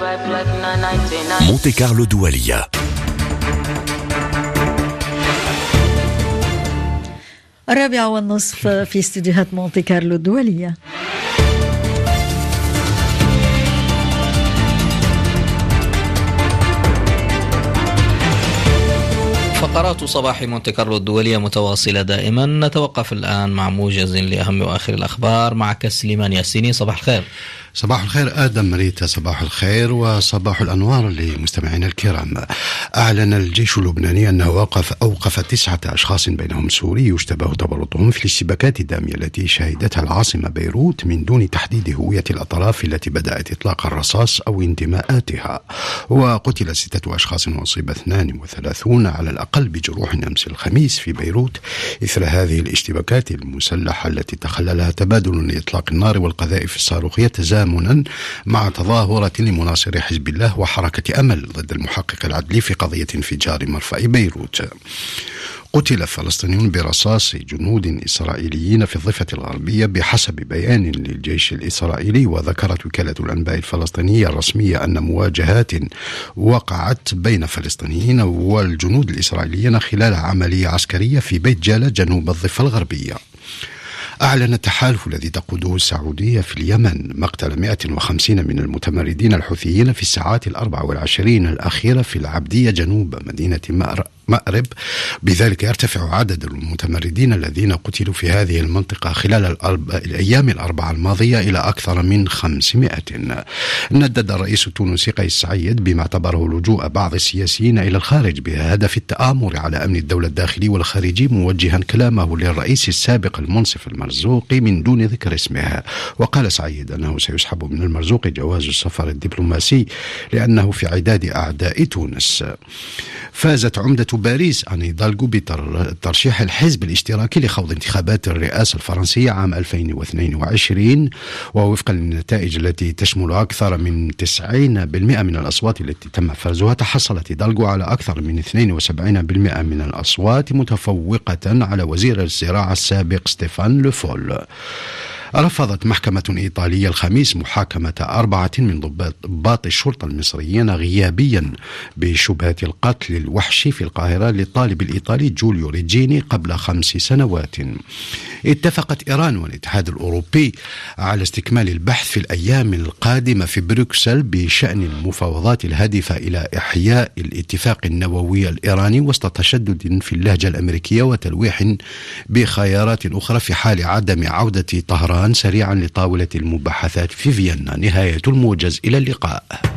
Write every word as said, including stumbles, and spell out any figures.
مونتي كارلو دولية. الرابعة والنصف في استديوهات مونتي كارلو الدولية. فقرات صباح مونتي كارلو الدولية متواصلة دائما. نتوقف الآن مع موجز لأهم وآخر الأخبار معك سليمان ياسيني. صباح الخير. صباح الخير آدم مريتا. صباح الخير وصباح الأنوار لمستمعينا الكرام. أعلن الجيش اللبناني أنه أوقف, أوقف تسعة أشخاص بينهم سوري يشتبه تورطهم في الاشتباكات الدامية التي شهدتها العاصمة بيروت من دون تحديد هوية الأطراف التي بدأت إطلاق الرصاص أو انتماءاتها. وقتل ستة أشخاص وأصيب اثنان وثلاثون على الأقل بجروح أمس الخميس في بيروت إثر هذه الاشتباكات المسلحة التي تخللها تبادل لإطلاق النار والقذائف الصاروخية تزامنا مع تظاهرة لمناصري حزب الله وحركة أمل ضد المحقق العدلي في قضية انفجار مرفأ بيروت. قتل فلسطينيون برصاص جنود إسرائيليين في الضفة الغربية بحسب بيان للجيش الإسرائيلي. وذكرت وكالة الأنباء الفلسطينية الرسمية أن مواجهات وقعت بين فلسطينيين والجنود الإسرائيليين خلال عملية عسكرية في بيت جالة جنوب الضفة الغربية. أعلن التحالف الذي تقوده السعودية في اليمن مقتل مئة وخمسين من المتمردين الحوثيين في الساعات الأربع والعشرين الأخيرة في العبدية جنوب مدينة مأرب. بذلك يرتفع عدد المتمردين الذين قتلوا في هذه المنطقة خلال الأرب... الأيام الأربعة الماضية إلى أكثر من خمسمائة. ندد الرئيس التونسي قيس سعيد بما اعتبره لجوء بعض السياسيين إلى الخارج بهدف التآمر على أمن الدولة الداخلي والخارجي، موجها كلامه للرئيس السابق المنصف المرزوقي من دون ذكر اسمه. وقال سعيد أنه سيسحب من المرزوقي جواز السفر الدبلوماسي لأنه في عداد أعداء تونس. فازت عمدة باريس أن هيدالغو بترشيح الحزب الاشتراكي لخوض انتخابات الرئاسة الفرنسية عام ألفين واثنين وعشرين، ووفقا للنتائج التي تشمل أكثر من تسعين بالمئة من الأصوات التي تم فرزها، تحصلت هيدالغو على أكثر من اثنين وسبعين بالمئة من الأصوات، متفوقة على وزير الزراعة السابق ستيفان لوفول. رفضت محكمة إيطالية الخميس محاكمة أربعة من ضباط الشرطة المصريين غيابيا بشبهة القتل الوحشي في القاهرة للطالب الإيطالي جوليو ريجيني قبل خمس سنوات. اتفقت إيران والاتحاد الأوروبي على استكمال البحث في الأيام القادمة في بروكسل بشأن المفاوضات الهادفة إلى إحياء الاتفاق النووي الإيراني وسط تشدد في اللهجة الأمريكية وتلويح بخيارات أخرى في حال عدم عودة طهران سريعا لطاولة المباحثات في فيينا. نهاية الموجز، إلى اللقاء.